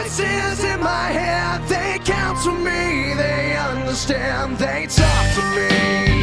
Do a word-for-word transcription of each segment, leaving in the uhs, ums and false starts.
voices in my head, they counsel me, they understand, they talk to me.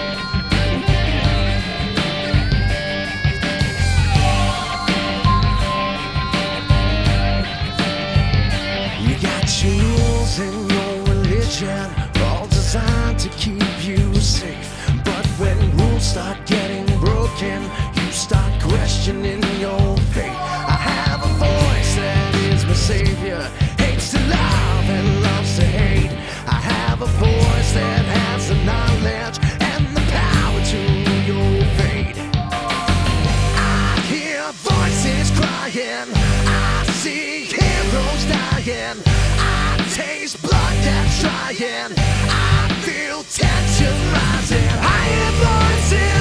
You got your rules and your religion, all designed to keep you safe. But when rules start getting broken, you start questioning your faith. I have a voice that is my savior, hates to love and loves to hate. I have a voice that has the knowledge and the power to your fate. I hear voices crying, I see heroes dying, I taste blood that's trying, I feel tension rising. I hear voices